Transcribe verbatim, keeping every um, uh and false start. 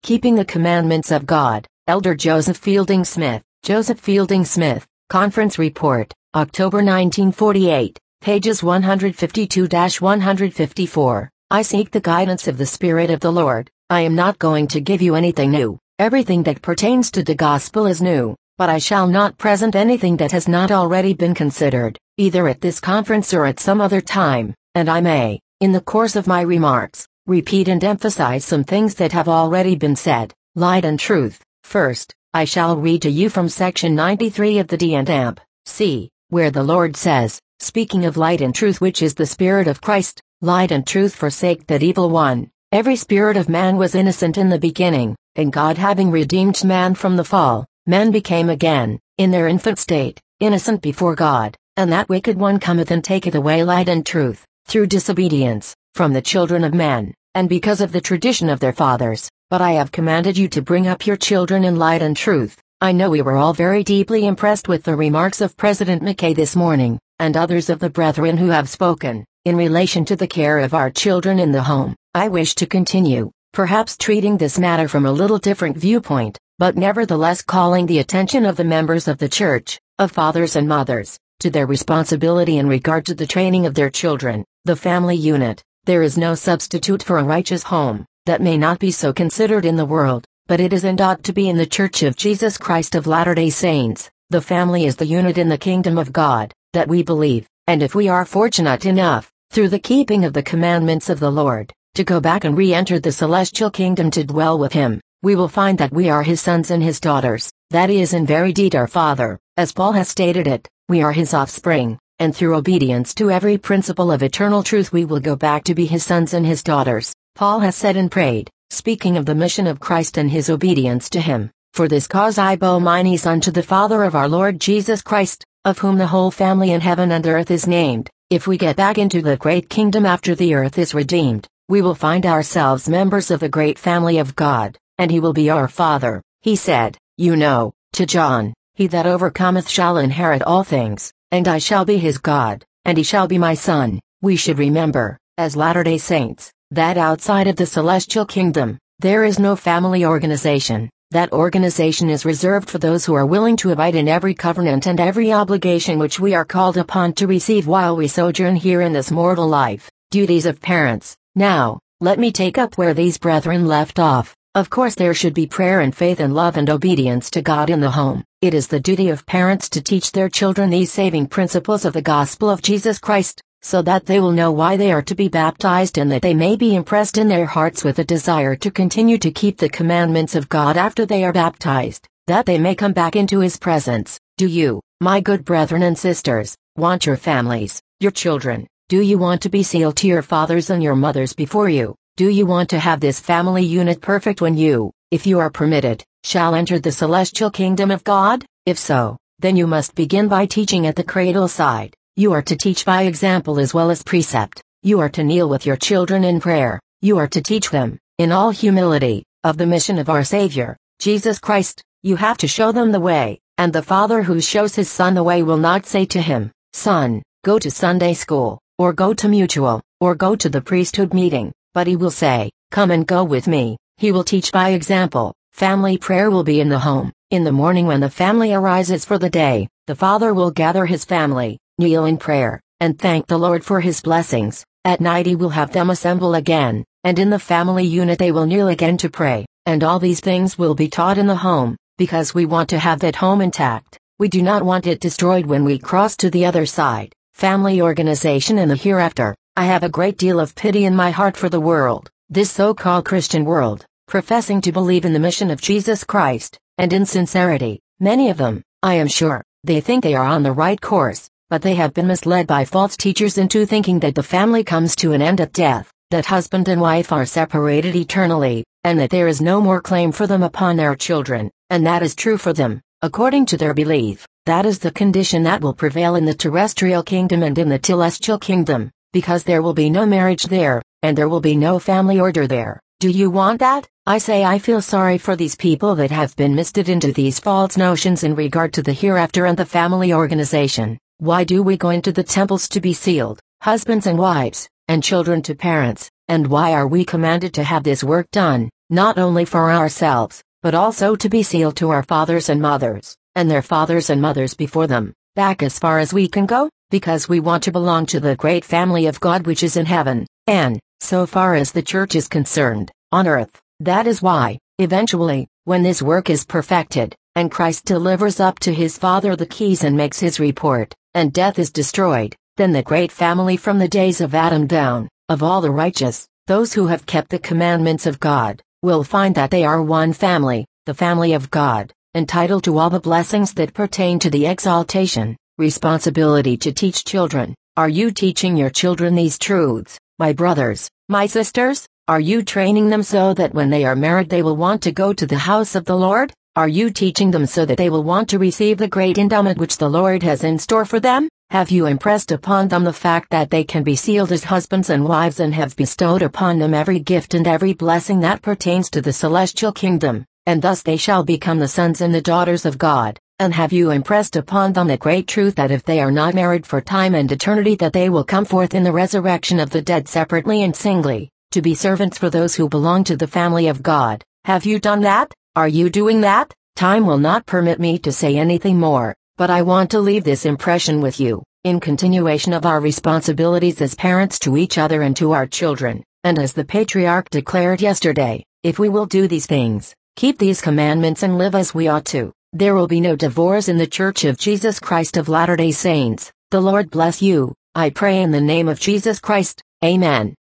Keeping the Commandments of God, Elder Joseph Fielding Smith. Joseph Fielding Smith, Conference Report, October nineteen forty-eight, pages one fifty-two to one fifty-four. I seek the guidance of the Spirit of the Lord. I am not going to give you anything new. Everything that pertains to the gospel is new, but I shall not present anything that has not already been considered, either at this conference or at some other time, and I may, in the course of my remarks, repeat and emphasize some things that have already been said. Light and Truth. First, I shall read to you from section ninety-three of the D and A M P C, where the Lord says, speaking of light and truth, which is the Spirit of Christ, light and truth forsake that evil one. Every spirit of man was innocent in the beginning, and God having redeemed man from the fall, men became again, in their infant state, innocent before God, and that wicked one cometh and taketh away light and truth, through disobedience, from the children of men, and because of the tradition of their fathers. But I have commanded you to bring up your children in light and truth. I know we were all very deeply impressed with the remarks of President McKay this morning, and others of the brethren who have spoken, in relation to the care of our children in the home. I wish to continue, perhaps treating this matter from a little different viewpoint, but nevertheless calling the attention of the members of the church, of fathers and mothers, to their responsibility in regard to the training of their children, the family unit. There is no substitute for a righteous home. That may not be so considered in the world, but it is and ought to be in the Church of Jesus Christ of Latter-day Saints. The family is the unit in the kingdom of God, that we believe, and if we are fortunate enough, through the keeping of the commandments of the Lord, to go back and re-enter the celestial kingdom to dwell with Him, we will find that we are His sons and His daughters, that is in very deed our Father, as Paul has stated it. We are His offspring, and through obedience to every principle of eternal truth we will go back to be His sons and His daughters. Paul has said and prayed, speaking of the mission of Christ and His obedience to Him, for this cause I bow my knees unto the Father of our Lord Jesus Christ, of whom the whole family in heaven and earth is named. If we get back into the great kingdom after the earth is redeemed, we will find ourselves members of the great family of God, and He will be our Father. He said, you know, to John, He that overcometh shall inherit all things, and I shall be his God, and he shall be my son. We should remember, as Latter-day Saints, that outside of the celestial kingdom, there is no family organization. That organization is reserved for those who are willing to abide in every covenant and every obligation which we are called upon to receive while we sojourn here in this mortal life. Duties of parents. Now, let me take up where these brethren left off. Of course there should be prayer and faith and love and obedience to God in the home. It is the duty of parents to teach their children these saving principles of the gospel of Jesus Christ, so that they will know why they are to be baptized and that they may be impressed in their hearts with a desire to continue to keep the commandments of God after they are baptized, that they may come back into His presence. Do you, my good brethren and sisters, want your families, your children? Do you want to be sealed to your fathers and your mothers before you? Do you want to have this family unit perfect when you, if you are permitted, shall enter the celestial kingdom of God? If so, then you must begin by teaching at the cradle side. You are to teach by example as well as precept. You are to kneel with your children in prayer. You are to teach them, in all humility, of the mission of our Savior, Jesus Christ. You have to show them the way, and the father who shows his son the way will not say to him, "Son, go to Sunday school, or go to mutual, or go to the priesthood meeting," but he will say, "Come and go with me." He will teach by example. Family prayer will be in the home. In the morning when the family arises for the day, the father will gather his family, kneel in prayer, and thank the Lord for His blessings. At night he will have them assemble again, and in the family unit they will kneel again to pray, and all these things will be taught in the home, because we want to have that home intact. We do not want it destroyed when we cross to the other side. Family organization in the hereafter. I have a great deal of pity in my heart for the world, this so-called Christian world, professing to believe in the mission of Jesus Christ, and in sincerity, many of them, I am sure, they think they are on the right course. But they have been misled by false teachers into thinking that the family comes to an end at death, that husband and wife are separated eternally, and that there is no more claim for them upon their children, and that is true for them, according to their belief. That is the condition that will prevail in the terrestrial kingdom and in the celestial kingdom, because there will be no marriage there, and there will be no family order there. Do you want that? I say I feel sorry for these people that have been misled into these false notions in regard to the hereafter and the family organization. Why do we go into the temples to be sealed, husbands and wives, and children to parents, and why are we commanded to have this work done? not only for ourselves, but also to be sealed to our fathers and mothers, and their fathers and mothers before them, back as far as we can go, because we want to belong to the great family of God which is in heaven, and, so far as the church is concerned, on earth. That is why, eventually, when this work is perfected, and Christ delivers up to his Father the keys and makes his report, and death is destroyed, then the great family from the days of Adam down, of all the righteous, those who have kept the commandments of God, will find that they are one family, the family of God, entitled to all the blessings that pertain to the exaltation, responsibility to teach children. Are you teaching your children these truths, my brothers, my sisters? Are you training them so that when they are married they will want to go to the house of the Lord? Are you teaching them so that they will want to receive the great endowment which the Lord has in store for them? Have you impressed upon them the fact that they can be sealed as husbands and wives and have bestowed upon them every gift and every blessing that pertains to the celestial kingdom, and thus they shall become the sons and the daughters of God? And have you impressed upon them the great truth that if they are not married for time and eternity that they will come forth in the resurrection of the dead separately and singly, to be servants for those who belong to the family of God? Have you done that? Are you doing that? Time will not permit me to say anything more, but I want to leave this impression with you, in continuation of our responsibilities as parents to each other and to our children, and as the patriarch declared yesterday, if we will do these things, keep these commandments and live as we ought to, there will be no divorce in the Church of Jesus Christ of Latter-day Saints. The Lord bless you, I pray in the name of Jesus Christ. Amen.